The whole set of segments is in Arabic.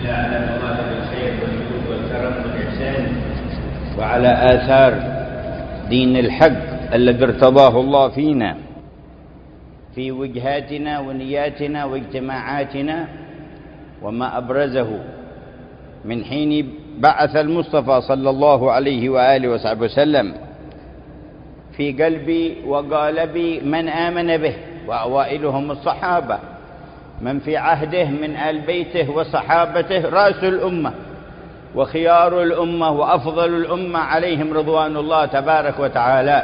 الله على مظاهر الخير والجود والكرم والإحسان وعلى آثار دين الحق الذي ارتضاه الله فينا في وجهاتنا ونياتنا واجتماعاتنا، وما أبرزه من حين بعث المصطفى صلى الله عليه وآله وصحبه وسلم في قلبي وقالبي من آمن به، وأوائلهم الصحابة، من في عهده من آل بيته وصحابته رأس الأمة وخيار الأمة وأفضل الأمة عليهم رضوان الله تبارك وتعالى.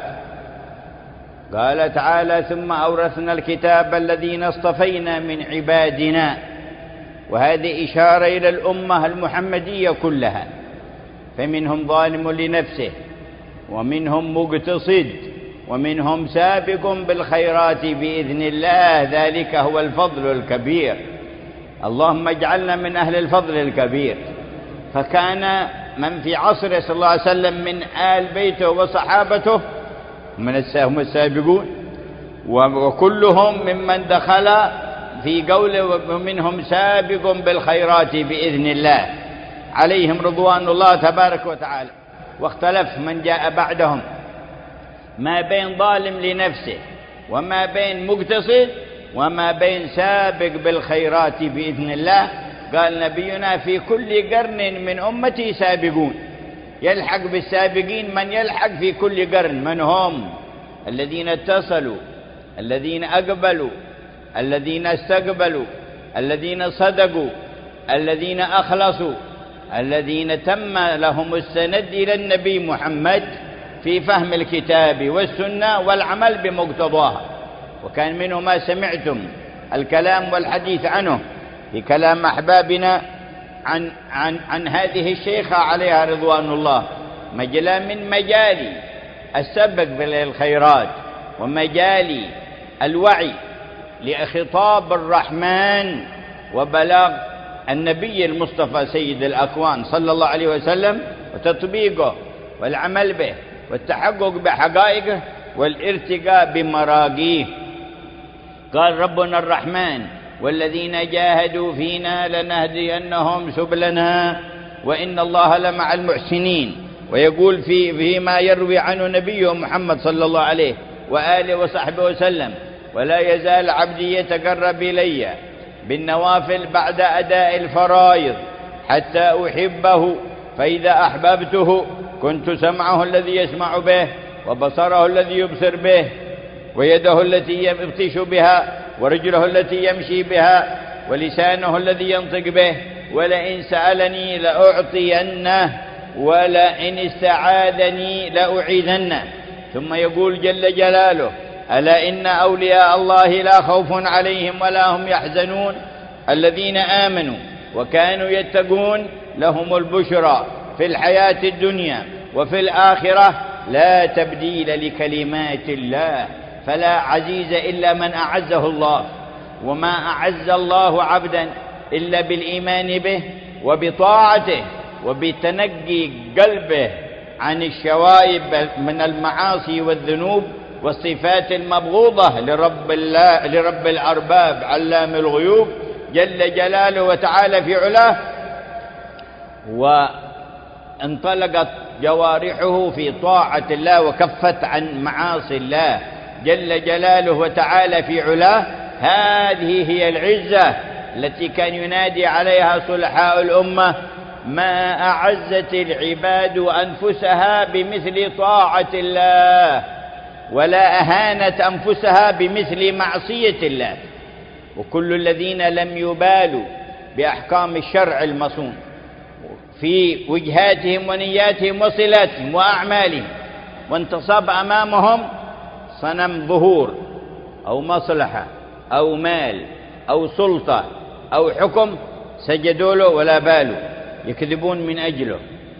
قال تعالى: ثم أورثنا الكتاب الذين اصطفينا من عبادنا. وهذه إشارة إلى الأمة المحمدية كلها، فمنهم ظالم لنفسه ومنهم مقتصد ومنهم سابق بالخيرات بإذن الله، ذلك هو الفضل الكبير. اللهم اجعلنا من أهل الفضل الكبير. فكان من في عصره صلى الله عليه وسلم من آل بيته وصحابته هم السابقون، وكلهم ممن دخل في قوله ومنهم سابق بالخيرات بإذن الله عليهم رضوان الله تبارك وتعالى. واختلف من جاء بعدهم ما بين ظالم لنفسه وما بين مقتصد وما بين سابق بالخيرات بإذن الله. قال نبينا: في كل قرن من أمتي سابقون. يلحق بالسابقين من يلحق في كل قرن. من هم؟ الذين اتصلوا، الذين أقبلوا، الذين استقبلوا، الذين صدقوا، الذين أخلصوا، الذين تم لهم السند إلى النبي محمد في فهم الكتاب والسنة والعمل بمقتضاها. وكان منه ما سمعتم الكلام والحديث عنه في كلام أحبابنا عن هذه الشيخة عليها رضوان الله، مجال من مجال السبق بالخيرات ومجال الوعي لخطاب الرحمن وبلاغ النبي المصطفى سيد الأكوان صلى الله عليه وسلم، وتطبيقه والعمل به والتحقق بحقائقه والارتقاء بمراقيه. قال ربنا الرحمن: والذين جاهدوا فينا لنهدينهم سبلنا وإن الله لمع المحسنين. ويقول فيما يروي عنه نبيه محمد صلى الله عليه وآله وصحبه وسلم: ولا يزال عبدي يتقرب إلي بالنوافل بعد أداء الفرائض حتى أحبه، فإذا أحببته كنت سمعه الذي يسمع به وبصره الذي يبصر به ويده التي يبطش بها ورجله التي يمشي بها ولسانه الذي ينطق به، ولئن سألني لأعطينه ولئن استعاذني لأعيذنه. ثم يقول جل جلاله: ألا إن أولياء الله لا خوف عليهم ولا هم يحزنون الذين آمنوا وكانوا يتقون لهم البشرى في الحياة الدنيا وفي الآخرة لا تبديل لكلمات الله. فلا عزيز إلا من أعزه الله، وما أعز الله عبدا إلا بالإيمان به وبطاعته وبتنقي قلبه عن الشوائب من المعاصي والذنوب والصفات المبغوضة لرب الأرباب علام الغيوب جل جلاله وتعالى في علاه. وانطلقت جوارحه في طاعة الله وكفت عن معاصي الله جل جلاله وتعالى في علاه. هذه هي العزة التي كان ينادي عليها صلحاء الأمة: ما أعزت العباد أنفسها بمثل طاعة الله، ولا أهانت أنفسها بمثل معصية الله. وكل الذين لم يبالوا بأحكام الشرع المصون في وجهاتهم ونياتهم وصلاتهم وأعمالهم، وانتصب أمامهم صنم ظهور أو مصلحة أو مال أو سلطة أو حكم، سجدوا له ولا بالوا، يكذبون من أجله،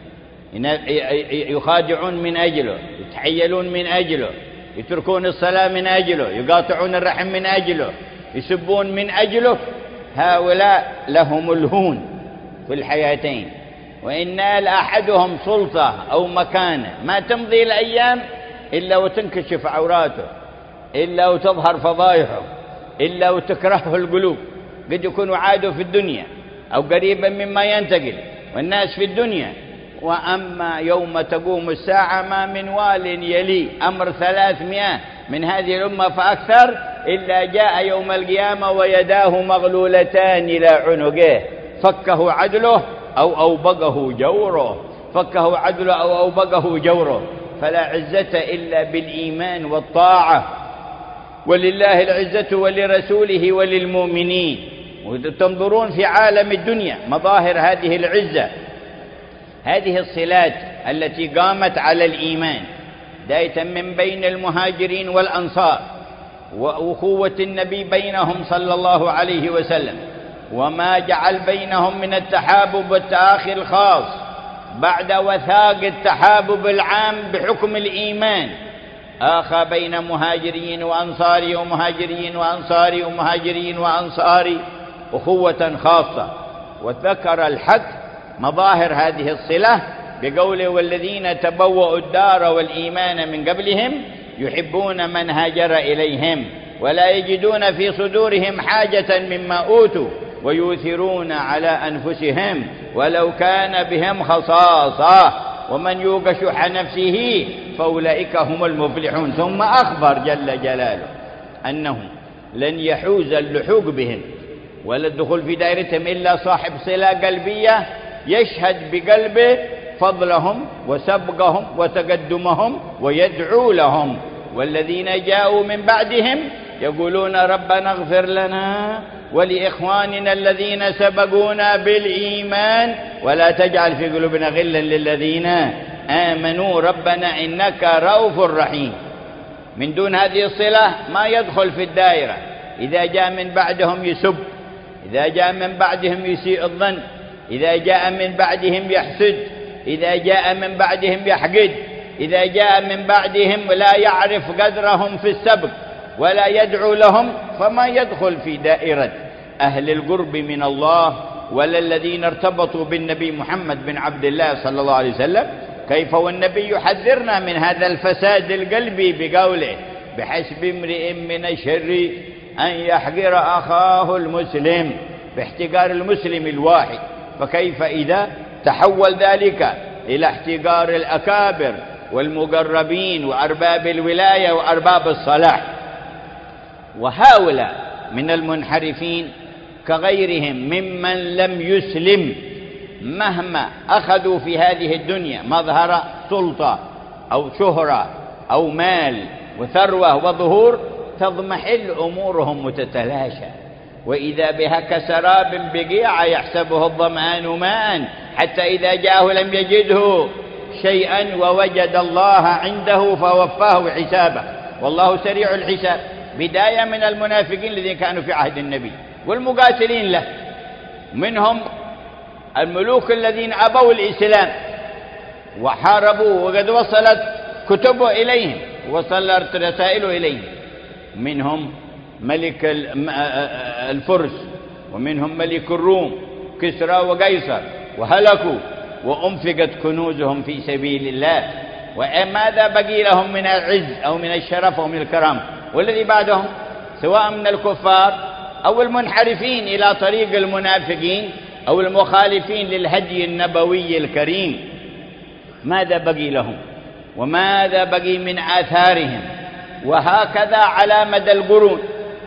يخادعون من أجله، يتحيلون من أجله، يتركون الصلاة من أجله، يقاطعون الرحم من أجله، يسبون من أجله. هؤلاء لهم الهون في الحياتين. وإن نال أحدهم سلطة أو مكانة ما تمضي الأيام إلا وتنكشف عوراته، إلا وتظهر فضائحه، إلا وتكرهه القلوب. قد يكونوا عادوا في الدنيا أو قريبا مما ينتقل والناس في الدنيا. وأما يوم تقوم الساعة ما من وال يلي أمر 300 من هذه الأمة فأكثر إلا جاء يوم القيامة ويداه مغلولتان إلى عنقه، فكه عدله أو أوبقه جوره، فكه عدله أو أوبقه جوره. فلا عزة إلا بالإيمان والطاعة، ولله العزة ولرسوله وللمؤمنين. وتنظرون في عالم الدنيا مظاهر هذه العزة، هذه الصلات التي قامت على الإيمان بداية من بين المهاجرين والأنصار، وأخوة النبي بينهم صلى الله عليه وسلم، وما جعل بينهم من التحابب والتآخي الخاص بعد وثاق التحابب العام بحكم الإيمان. آخى بين مهاجرين وأنصاري ومهاجرين وأنصاري ومهاجرين وأنصاري أخوة خاصة. وذكر الحق مظاهر هذه الصلة بقوله: والذين تبوأوا الدار والإيمان من قبلهم يحبون من هاجر إليهم ولا يجدون في صدورهم حاجة مما أوتوا ويؤثرون على أنفسهم ولو كان بهم خصاصة ومن يوق شح نفسه فأولئك هم المفلحون. ثم أخبر جل جلاله أنه لن يحوز اللحوق بهم ولا الدخول في دائرتهم إلا صاحب صلة قلبية يشهد بقلبه فضلهم وسبقهم وتقدمهم ويدعو لهم. والذين جاءوا من بعدهم يقولون: ربنا اغفر لنا ولإخواننا الذين سبقونا بالإيمان ولا تجعل في قلوبنا غلا للذين آمنوا ربنا إنك رؤوف رحيم. من دون هذه الصلة ما يدخل في الدائرة. إذا جاء من بعدهم يسب، إذا جاء من بعدهم يسيء الظن، إذا جاء من بعدهم يحسد، إذا جاء من بعدهم يحقد، إذا جاء من بعدهم لا يعرف قدرهم في السبق ولا يدعو لهم، فما يدخل في دائرة أهل القرب من الله ولا الذين ارتبطوا بالنبي محمد بن عبد الله صلى الله عليه وسلم. كيف والنبي يحذرنا من هذا الفساد القلبي بقوله: بحسب امرئ من الشر أن يحقر أخاه المسلم، باحتقار المسلم الواحد. فكيف إذا تحول ذلك إلى احتقار الأكابر والمقربين وأرباب الولاية وأرباب الصلاح؟ وهؤلاء من المنحرفين كغيرهم ممن لم يسلم مهما أخذوا في هذه الدنيا مظهر سلطة أو شهرة أو مال وثروة وظهور، تضمحل أمورهم وتتلاشى، وإذا بها كسراب بقيع يحسبه الظمآن ماء حتى إذا جاءه لم يجده شيئا ووجد الله عنده فوفاه حسابه والله سريع الحساب. بداية من المنافقين الذين كانوا في عهد النبي والمقاتلين له، منهم الملوك الذين أبوا الإسلام وحاربوا وقد وصلت كتبه إليهم وصلت رسائله إليهم، منهم ملك الفرس ومنهم ملك الروم كسرى وقيصر وهلكوا وأنفقت كنوزهم في سبيل الله، وماذا بقي لهم من العز أو من الشرف أو من الكرامة؟ والذي بعدهم سواء من الكفار أو المنحرفين إلى طريق المنافقين أو المخالفين للهدي النبوي الكريم، ماذا بقي لهم وماذا بقي من آثارهم؟ وهكذا على مدى القرون.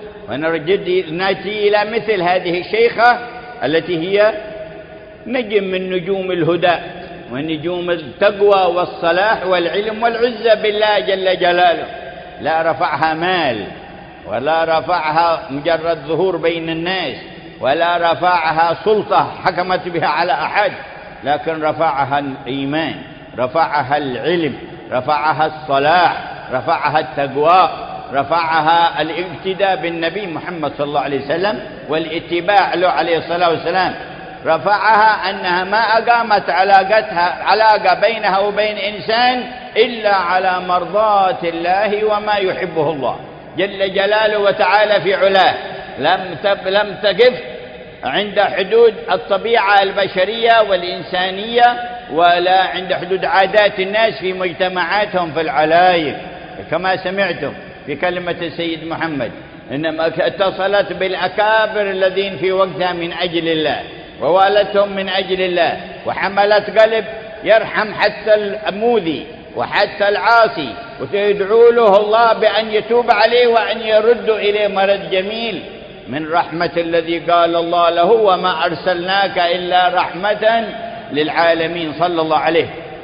ونأتي إلى مثل هذه الشيخة التي هي نجم من نجوم الهدى ونجوم التقوى والصلاح والعلم والعزة بالله جل جلاله. لا رفعها مال ولا رفعها مجرد ظهور بين الناس ولا رفعها سلطة حكمت بها على أحد، لكن رفعها الإيمان، رفعها العلم، رفعها الصلاح، رفعها التقوى، رفعها الاقتداء بالنبي محمد صلى الله عليه وسلم والاتباع له عليه الصلاة والسلام، رفعها أنها ما أقامت علاقة بينها وبين إنسان إلا على مرضاة الله وما يحبه الله جل جلاله وتعالى في علاه. لم تقف عند حدود الطبيعة البشرية والإنسانية ولا عند حدود عادات الناس في مجتمعاتهم في العلايق، كما سمعتم في كلمة السيد محمد إنما اتصلت بالأكابر الذين في وقتها من أجل الله ووالتهم من أجل الله، وحملت قلب يرحم حتى المؤذي وحتى العاصي، ويدعو له الله بأن يتوب عليه وأن يرد إليه مرد جميل من رحمة الذي قال الله له: وما أرسلناك إلا رحمة للعالمين، صلى الله عليه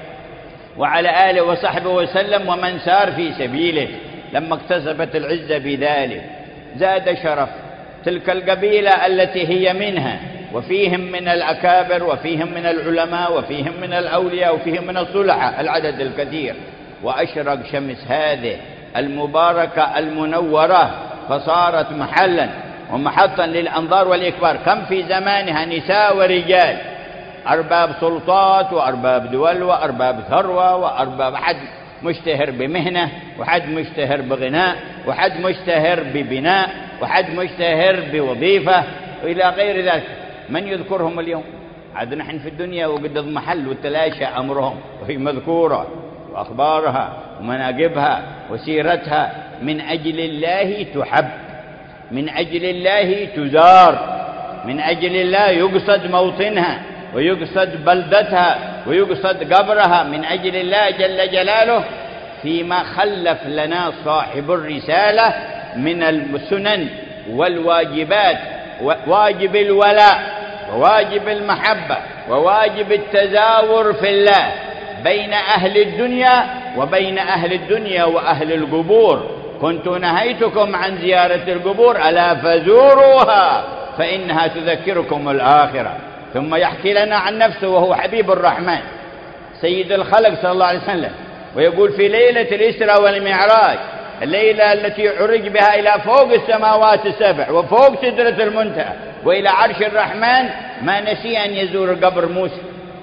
وعلى آله وصحبه وسلم ومن سار في سبيله. لما اكتسبت العزة بذلك زاد شرف تلك القبيلة التي هي منها، وفيهم من الأكابر وفيهم من العلماء وفيهم من الأولياء وفيهم من الصلحاء العدد الكثير. وأشرق شمس هذه المباركة المنورة فصارت محلا ومحطا للأنظار والإكبار. كم في زمانها نساء ورجال، أرباب سلطات وأرباب دول وأرباب ثروة وأرباب، حد مشتهر بمهنة وحد مشتهر بغناء وحد مشتهر ببناء وحد مشتهر بوظيفة وإلى غير ذلك. من يذكرهم اليوم؟ عاد نحن في الدنيا وقد اضمحل وتلاشى أمرهم، وهي مذكورة وأخبارها ومناقبها وسيرتها. من أجل الله تحب، من أجل الله تزار، من أجل الله يقصد موطنها ويقصد بلدتها ويقصد قبرها، من أجل الله جل جلاله فيما خلف لنا صاحب الرسالة من السنن والواجبات، واجب الولاء وواجب المحبة وواجب التزاور في الله بين أهل الدنيا وبين أهل الدنيا وأهل القبور. كنت نهيتكم عن زيارة القبور ألا فزوروها فإنها تذكركم الآخرة. ثم يحكي لنا عن نفسه وهو حبيب الرحمن سيد الخلق صلى الله عليه وسلم، ويقول: في ليلة الإسراء والمعراج، الليلة التي عرج بها إلى فوق السماوات السبع وفوق سدرة المنتهى وإلى عرش الرحمن، ما نسي أن يزور قبر موسى،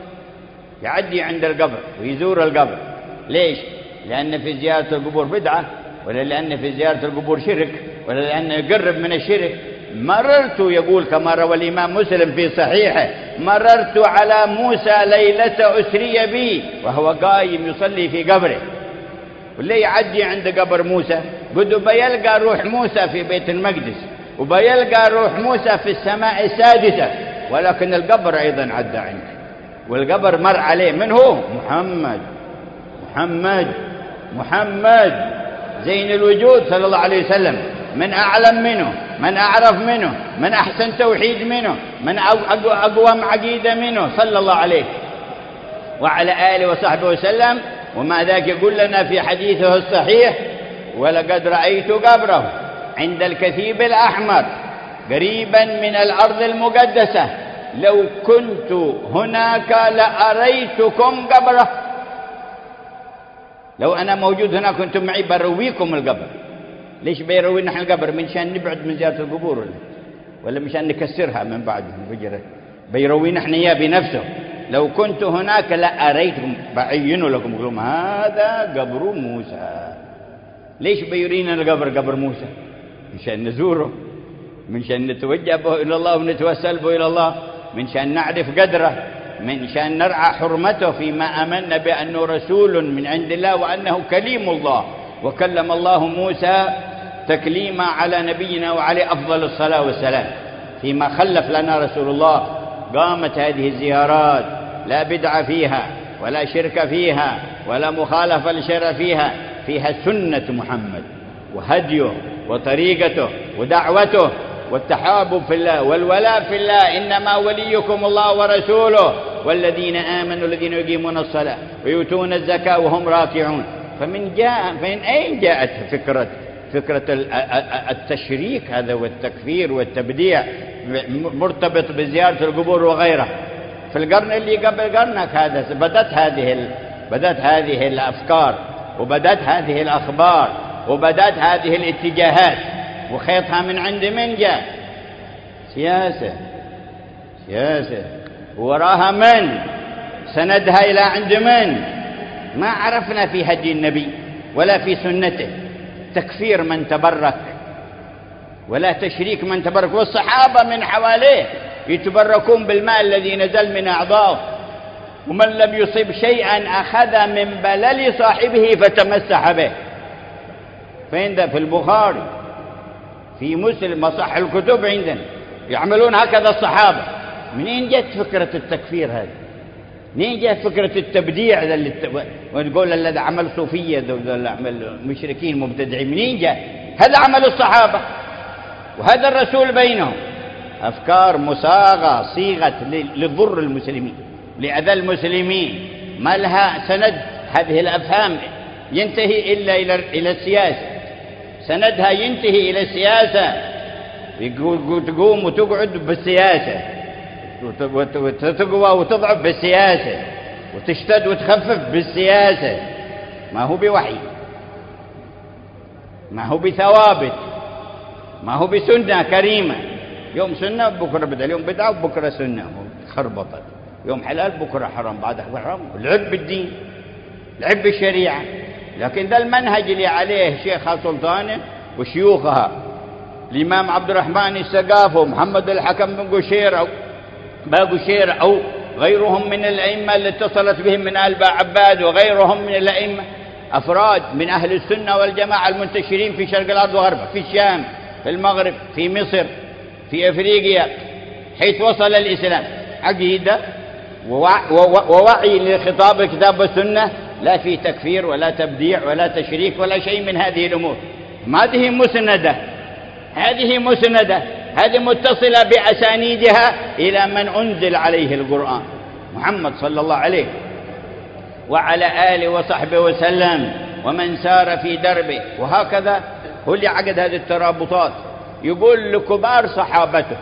يعدي عند القبر ويزور القبر. ليش؟ لأن في زيارة القبور بدعة، ولا لأن في زيارة القبور شرك، ولا لأنه يقرب من الشرك. مررت، يقول كما روى الإمام مسلم في صحيحه: مررت على موسى ليلة أسري بي وهو قايم يصلي في قبره. واللي يعدي عند قبر موسى قد بيلقى روح موسى في بيت المقدس، وبيلقى روح موسى في السماء السادسة، ولكن القبر أيضا عدى عنك، والقبر مر عليه. من هو؟ محمد محمد محمد زين الوجود صلى الله عليه وسلم. من أعلم منه، من أعرف منه، من أحسن توحيد منه، من أقوم عقيدة منه، صلى الله عليه وعلى آله وصحبه وسلم. ومع ذلك يقول لنا في حديثه الصحيح: ولقد رأيت قبره عند الكثيب الأحمر قريبا من الأرض المقدسة، لو كنت هناك لأريتكم قبره. لو أنا موجود هنا كنتم معي برويكم القبر. ليش بيروي نحن القبر؟ من شان نبعد من زيارة القبور، ولا مشان نكسرها من بعد فجرة؟ بيروي نحن إياه بنفسه. لو كنت هناك لأريتكم، بعينوا لكم، يقولون هذا قبر موسى. ليش بيرينا القبر قبر موسى؟ مشان نزوره، من شان نتوجه به إلى الله ونتوسل به إلى الله، من شان نعرف قدره، من شان نرعى حرمته فيما آمنا بأنه رسول من عند الله وأنه كليم الله، وكلم الله موسى تكليما على نبينا وعليه أفضل الصلاة والسلام. فيما خلف لنا رسول الله قامت هذه الزيارات، لا بدعة فيها ولا شرك فيها ولا مخالفة لشرع فيها، فيها سنة محمد وهديه وطريقته ودعوته والتحابب في الله والولاء في الله. إنما وليكم الله ورسوله والذين آمنوا الذين يقيمون الصلاة ويؤتون الزكاة وهم راكعون. فمن أين جاءت فكرة التشريك هذا والتكفير والتبديع مرتبط بزيارة القبور وغيره؟ في القرن اللي قبل قرنك هذا بدأت هذه الأفكار وبدأت هذه الأخبار وبدأت هذه الاتجاهات، وخيطها من عند من جاء؟ سياسة وراها من؟ سندها إلى عند من؟ ما عرفنا في هدي النبي ولا في سنته تكفير من تبرك ولا تشريك من تبرك. والصحابة من حواليه يتبركون بالماء الذي نزل من أعضائه، ومن لم يصب شيئا أخذ من بلل صاحبه فتمسح به. فين ده؟ في البخاري، في مسلم، مصح الكتب عندنا. يعملون هكذا الصحابة، منين جت فكرة التكفير هذه؟ منين جت فكرة التبديع ذا ونقول الذي عمل صوفية ذا عمل مشركين مبتدعين؟ منين جاء؟ هذا عمل الصحابة وهذا الرسول بينهم، أفكار مصاغة صيغت لضر المسلمين لأذى المسلمين، ما لها سند. هذه الأفهام ينتهي إلا إلى السياسة، سندها ينتهي إلى السياسة، تقوم وتقعد بالسياسة، وتقوى وتضعف بالسياسة، وتشتد وتخفف بالسياسة، ما هو بوحي، ما هو بثوابت، ما هو بسنة كريمة. يوم سنة بكرة بدعة، اليوم بدعة وبكرة سنة خربطت، يوم حلال بكرة حرام، بعد حرام. لعب بالدين، لعب بالشريعة. لكن ذا المنهج اللي عليه شيخها سلطانة وشيوخها الإمام عبد الرحمن السقاف ومحمد الحكم بن قشير أو باقشير أو غيرهم من الأئمة اللي اتصلت بهم من آل عباد وغيرهم من الأئمة، أفراد من أهل السنة والجماعة المنتشرين في شرق الأرض وغربها، في الشام، في المغرب، في مصر، في أفريقيا، حيث وصل الإسلام، عقيدة ووعي لخطاب الكتاب والسنة، لا في تكفير ولا تبديع ولا تشريك ولا شيء من هذه الأمور. هذه مسندة، هذه مسندة، هذه متصلة بأسانيدها إلى من أنزل عليه القرآن محمد صلى الله عليه وعلى آله وصحبه وسلم ومن سار في دربه. وهكذا هو اللي عقد هذه الترابطات. يقول لكبار صحابته،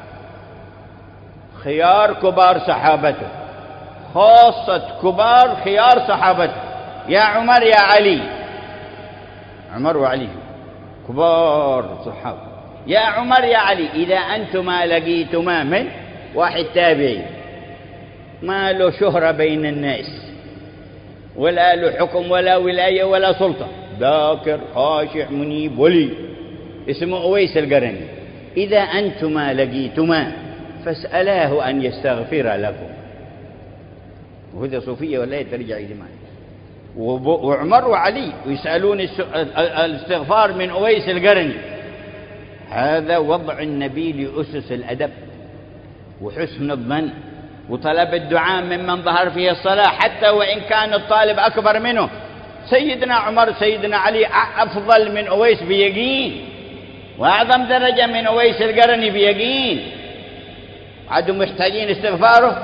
خيار كبار صحابته، خاصة كبار خيار صحابته، يا عمر يا علي، عمر وعلي كبار صحابة، يا عمر يا علي، إذا أنتما لقيتما من واحد تابعي ما له شهرة بين الناس ولا له حكم ولا ولاية ولا سلطة، ذاكر خاشع منيب ولي، اسمه أويس القرني، إذا أنتما لقيتما فاسألاه أن يستغفر لكم. وهذا صوفية ولا ترجع إجماع. وعمر وعلي يسألون الاستغفار من أويس القرني. هذا وضع النبي لأسس الأدب وحسن الظن وطلب الدعاء ممن ظهر فيه الصلاة، حتى وإن كان الطالب أكبر منه. سيدنا عمر سيدنا علي أفضل من أويس بيقين، وأعظم درجة من أويس القرني بيقين، عادوا محتاجين استغفاره.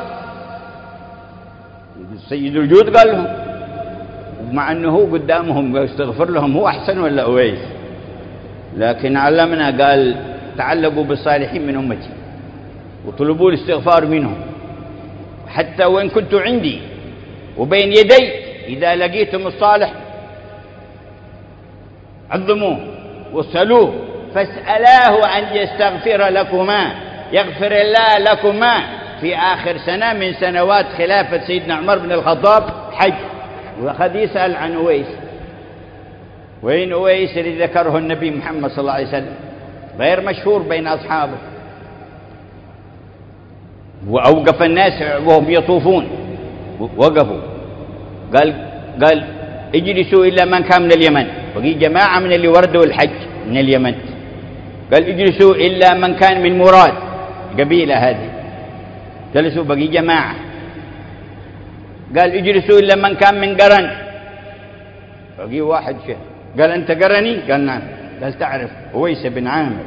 سيد الوجود قال لهم، ومع أنه هو قدامهم يستغفر لهم، هو أحسن ولا أويس؟ لكن علمنا قال تعلقوا بالصالحين من أمتي وطلبوا الاستغفار منهم، حتى وإن كنت عندي وبين يدي، إذا لقيتم الصالح عظموه واسألوه، فاسألاه أن يستغفر لكما، يغفر الله لكما. في آخر سنة من سنوات خلافة سيدنا عمر بن الخطاب حج، وأخذ يسأل عن أويس، وين أويس اللي ذكره النبي محمد صلى الله عليه وسلم؟ غير مشهور بين أصحابه. وأوقف الناس وهم يطوفون، وقفوا، قال اجلسوا إلا من كان من اليمن، بقي جماعة من اللي وردوا الحج من اليمن، قال اجلسوا إلا من كان من مراد، قبيلة هذه، جلسوا بقي جماعة. قال اجلسوا إلا من كان من قرن، بقي واحد شيء، قال أنت قرني؟ قال نعم. قال تعرف أويس بن عامر؟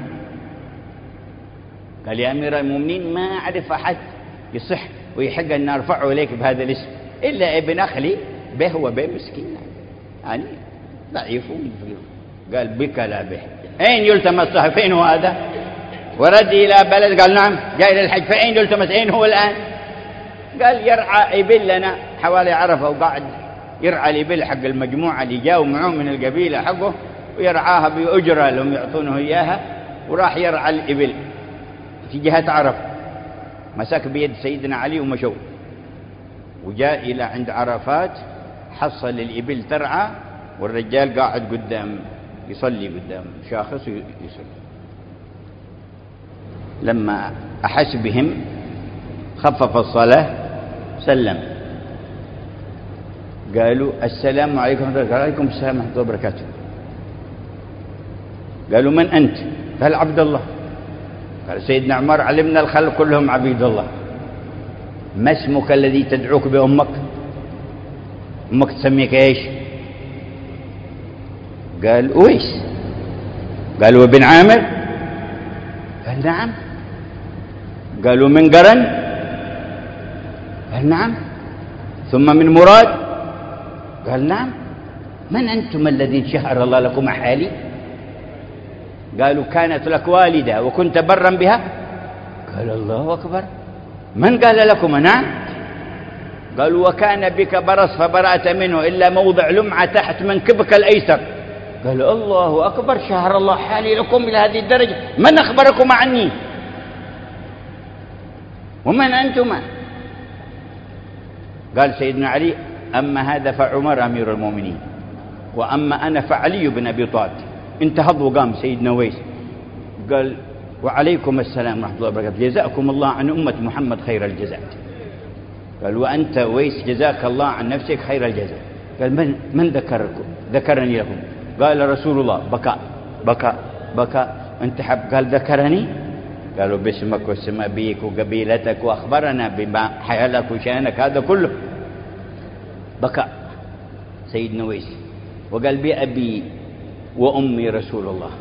قال يا أمير المؤمنين ما أعرف أحد يصح ويحق أن أرفعه إليك بهذا الاسم إلا ابن أخلي به وبه مسكين، يعني ضعيفون. قال بك لا به. أين يلتمس صاحب؟ فين هو هذا؟ ورد إلى بلد، قال نعم جاي للحج. فأين يلتمس؟ أين هو الآن؟ قال يرعى إبل لنا حوالي عرفة، وقاعد يرعى الإبل حق المجموعة اللي جاوا معه من القبيلة حقه، ويرعاها بأجرة لهم يعطونه إياها، وراح يرعى الإبل في جهة عرفة. مسك بيد سيدنا علي ومشوا، وجاء إلى عند عرفات، حصل الإبل ترعى، والرجال قاعد قدام يصلي قدام شاخص يصلي. لما أحس بهم خفف الصلاة، سلم، قالوا السلام عليكم ورحمة الله. قال عليكم السلام ورحمة الله وبركاته. قالوا من أنت؟ قال عبد الله. قال سيدنا عمر علمنا الخلق كلهم عبيد الله، ما اسمك الذي تدعوك بأمك؟ أمك تسميك إيش؟ قال أويس. قال وبن عامر؟ قال نعم. قالوا من قرن؟ قال نعم. ثم من مراد؟ قال نعم. من أنتم الذين شهر الله لكم أحالي؟ قالوا كانت لك والدة وكنت برا بها؟ قال الله أكبر. من قال لكم؟ نعم. قالوا وكان بك برص فبرأت منه إلا موضع لمعة تحت منكبك الأيسر. قال الله أكبر، شهر الله حالي لكم إلى هذه الدرجة، من أخبركم عني؟ ومن أنتما؟ قال سيدنا علي أما هذا فعمر أمير المؤمنين، وأما أنا فعلي بن أبي طالب. انتهض وقام سيدنا ويس قال وعليكم السلام ورحمة الله وبركاته، جزاكم الله عن أمة محمد خير الجزاء. قال وأنت ويس جزاك الله عن نفسك خير الجزاء. قال من ذكرني لكم؟ قال رسول الله. بكى انتحب. قال ذكرني؟ قالوا باسمك واسم أبيك وقبيلتك وأخبرنا بما حيالك وشأنك هذا كله. بكى سيدنا ويس وقال بأبي وأمي رسول الله.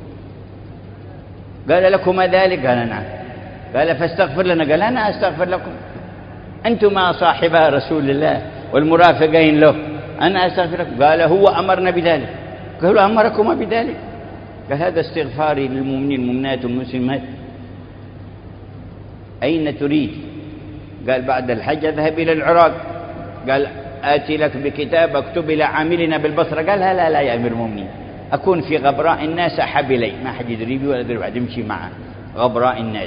قال لكما ذلك؟ قال نعم. قال فاستغفر لنا. قال أنا أستغفر لكم، أنتما صاحبا رسول الله والمرافقين له، أنا أستغفر لكم. قال هو أمرنا بذلك. قالوا أمركما بذلك؟ قال هذا استغفاري للمؤمنين المؤمنات والمسلمات. أين تريد؟ قال بعد الحج أذهب إلى العراق. قال آتي لك بكتاب اكتب إلى عاملنا بالبصرة. قال لا يا أمير المؤمنين، أكون في غبراء الناس أحب إلي، ما حد يدري بي ولا يدري بعد، يمشي مع غبراء الناس.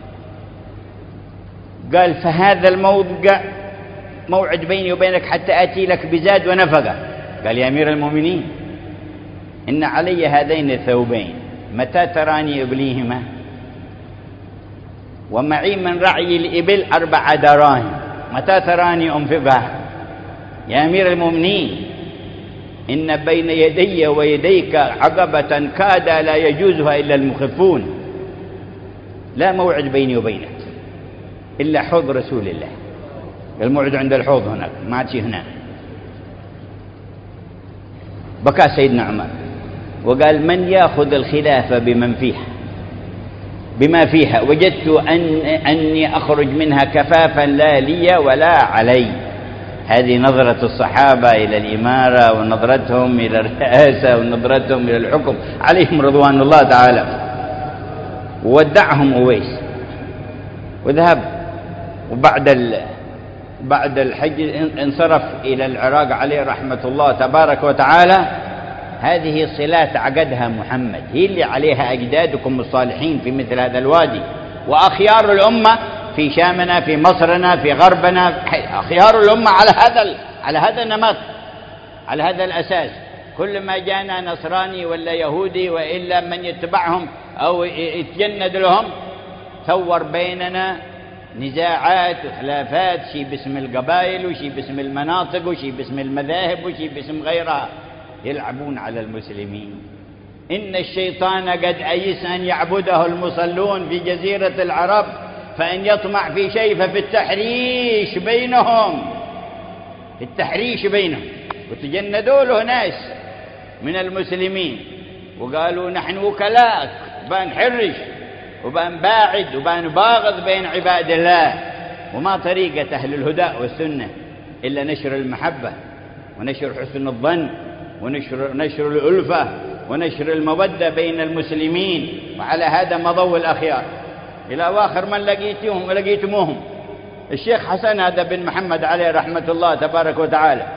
قال فهذا الموضع موعد بيني وبينك حتى آتي لك بزاد ونفقة. قال يا أمير المؤمنين إن علي هذين الثوبين، متى تراني أبليهما؟ ومعي من رعي الإبل 4 دراهم، متى تراني أنفقها؟ يا أمير المؤمنين إن بين يدي ويديك عقبة كاد لا يجوزها إلا المخفون، لا موعد بيني وبينك إلا حوض رسول الله. الموعد عند الحوض هناك، ما عاد شيء هناك. بكى سيدنا عمر وقال من يأخذ الخلافة بما فيها وجدت أني أخرج منها كفافا لا لي ولا علي. هذه نظرة الصحابة إلى الإمارة ونظرتهم إلى الرئاسة ونظرتهم إلى الحكم عليهم رضوان الله تعالى. وودعهم أويس وذهب، بعد الحج انصرف إلى العراق عليه رحمة الله تبارك وتعالى. هذه صلات عقدها محمد، هي اللي عليها أجدادكم الصالحين في مثل هذا الوادي، وأخيار الأمة في شامنا في مصرنا في غربنا، أخيار الأمة على هذا النمط، على هذا الأساس. كل ما جانا نصراني ولا يهودي وإلا من يتبعهم أو يتجند لهم ثور بيننا نزاعات وخلافات، شيء باسم القبائل وشيء باسم المناطق وشيء باسم المذاهب وشيء باسم غيرها، يلعبون على المسلمين. إن الشيطان قد أيس أن يعبده المصلون في جزيرة العرب، فإن يطمع في شيء ففي التحريش بينهم، في التحريش بينهم. وتجندوا له ناس من المسلمين وقالوا نحن وكلاء، بنحرش وبنباعد وبنباغض بين عباد الله. وما طريقة أهل الهدى والسنة إلا نشر المحبة ونشر حسن الظن ونشر الألفة ونشر المودة بين المسلمين. وعلى هذا مضوا الأخيار إلى آخر من لقيتموهم. الشيخ حسن هذا بن محمد عليه رحمة الله تبارك وتعالى،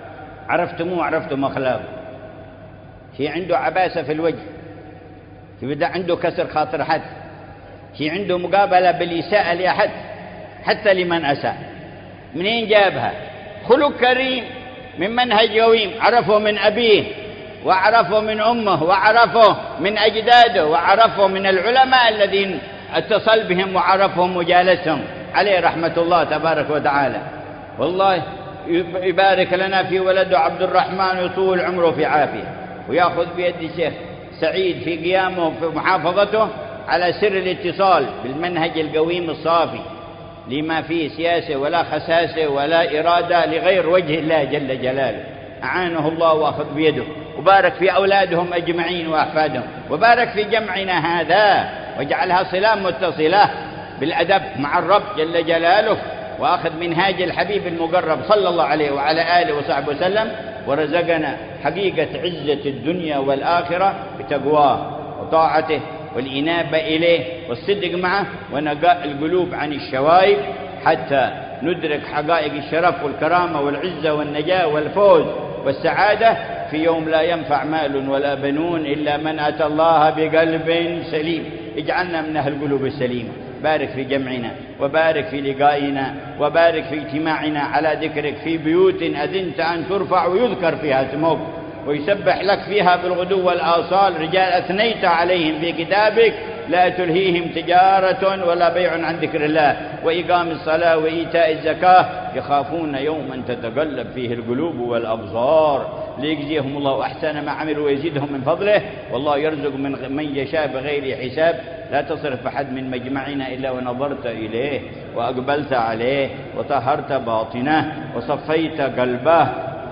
عرفتم أخلاقه. شيء عنده عباسة في الوجه، شيء بدأ عنده كسر خاطر حد، شيء عنده مقابلة بالإساءة لأحد حتى لمن أساء. منين جابها؟ خلق كريم من منهج قويم، عرفه من أبيه وعرفه من أمه وعرفه من أجداده وعرفه من العلماء الذين اتصل بهم وعرفهم وجالسهم عليه رحمة الله تبارك وتعالى. والله يبارك لنا في ولده عبد الرحمن ويطول عمره في عافية، ويأخذ بيد الشيخ سعيد في قيامه في محافظته على سر الاتصال بالمنهج القويم الصافي. لما فيه سياسة ولا خساسة ولا إرادة لغير وجه الله جل جلاله. أعانه الله وأخذ بيده، وبارك في أولادهم أجمعين وأحفادهم، وبارك في جمعنا هذا، واجعلها صلة متصلة بالأدب مع الرب جل جلاله، وأخذ منهاج الحبيب المقرب صلى الله عليه وعلى آله وصحبه وسلم، ورزقنا حقيقة عزة الدنيا والآخرة بتقواه وطاعته والإنابة إليه والصدق معه ونقاء القلوب عن الشوائب، حتى ندرك حقائق الشرف والكرامة والعزة والنجاة والفوز والسعادة في يوم لا ينفع مال ولا بنون إلا من أتى الله بقلب سليم. اجعلنا من أهل القلوب السليمة. بارك في جمعنا، وبارك في لقائنا، وبارك في اجتماعنا على ذكرك في بيوت أذنت أن ترفع ويذكر فيها اسمك ويسبح لك فيها بالغدو والآصال، رجال أثنيت عليهم في كتابك لا تلهيهم تجارة ولا بيع عن ذكر الله وإقام الصلاة وإيتاء الزكاة، يخافون يوما تتقلب فيه القلوب والأبصار، ليجزيهم الله أحسن ما عملوا ويزيدهم من فضله، والله يرزق من يشاء بغير حساب. لا تصرف أحد من مجمعنا إلا ونظرت إليه وأقبلت عليه وطهرت باطنه وصفيت قلبه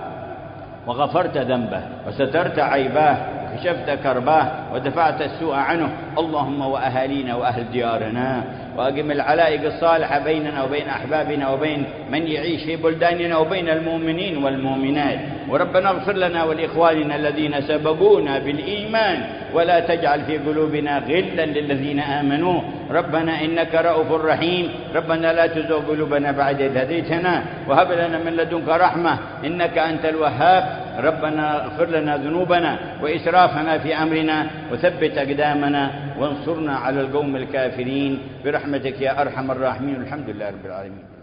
وغفرت ذنبه وسترت عيباه وكشفت كرباه ودفعت السوء عنه. اللهم وأهالينا وأهل ديارنا، وأقم العلائق الصالحة بيننا وبين أحبابنا وبين من يعيش في بلداننا وبين المؤمنين والمؤمنات. وربنا اغفر لنا ولإخواننا الذين سبقونا بالإيمان، ولا تجعل في قلوبنا غلا للذين آمنوا. ربنا إنك رؤوف رحيم. ربنا لا تزغ قلوبنا بعد إذ هديتنا وهب لنا من لدنك رحمة إنك أنت الوهاب. ربنا اغفر لنا ذنوبنا وإسرافنا في أمرنا وثبت أقدامنا وانصرنا على القوم الكافرين برحمتك يا أرحم الراحمين. الحمد لله رب العالمين.